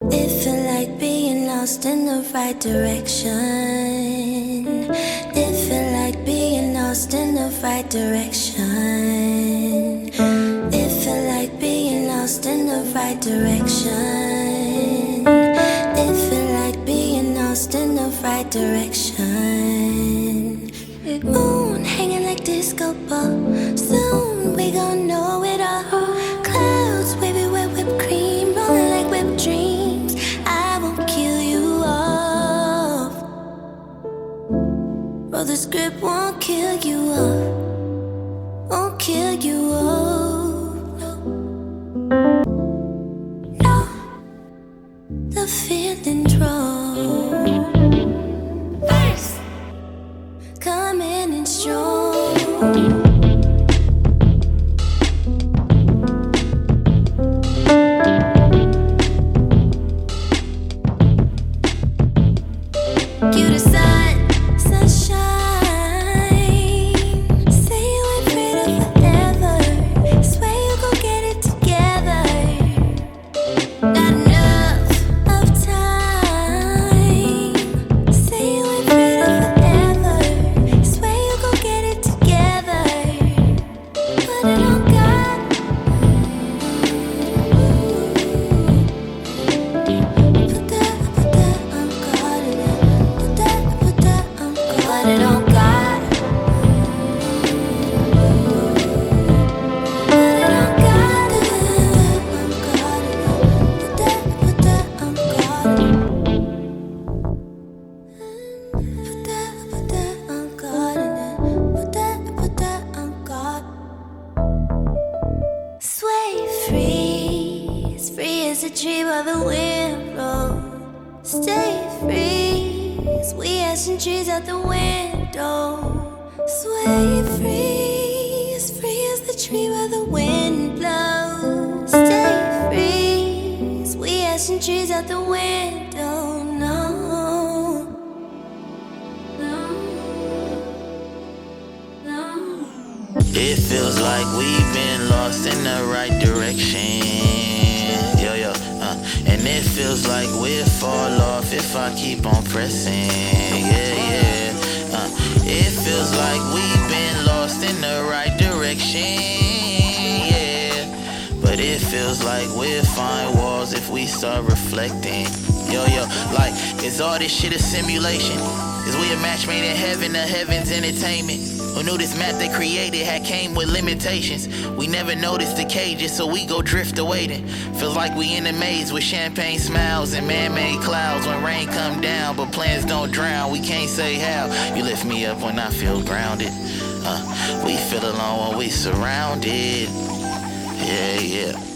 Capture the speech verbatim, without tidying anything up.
It feel like being lost in the right direction. It feel like being lost in the right direction. It feel like being lost in the right direction. It feel like being lost in the right direction. Moon hanging like disco ball. Soon we gon' know it all. Clouds wavy with whipped cream, rolling like whipped dreams. I won't kill you off. Well, the script won't kill you off. Won't kill you off. No, the feeling's wrong. First, coming in strong. You the sun, sunshine. Say you ain't afraid of forever. Swear you gon' get it together. Not enough of time. Say you ain't afraid of forever. Swear you gon' get it together. Put it on God. Put that, put that on God. Put that, put that on God. Put it on God. Put it on God. Put that, put that on God. Put that, put that on God. Put that, put that on God. Sway free, as free as a tree by the wind blows. Stay free, as we as some trees out the window. Sway free, as free as the tree by the wind blows. Stay free, as we as some trees out the window. No, no, no. It feels like we've been lost in the right direction. Yo, yo, uh, and it feels like we'll fall off if I keep on pressing. Yeah, yeah. Uh, it feels like we've been lost in the right direction. Yeah, but it feels like we'll find walls if we start reflecting. Yo, yo, like, is all this shit a simulation? Is we a match made in heaven, the heaven's entertainment? Who knew this map they created had came with limitations? We never noticed the cages, so we go drift awaiting. Feels like we in a maze with champagne smiles and man-made clouds. When rain come down, but plans don't drown, we can't say how. You lift me up when I feel grounded. Uh, we feel alone when we surrounded. Yeah, yeah.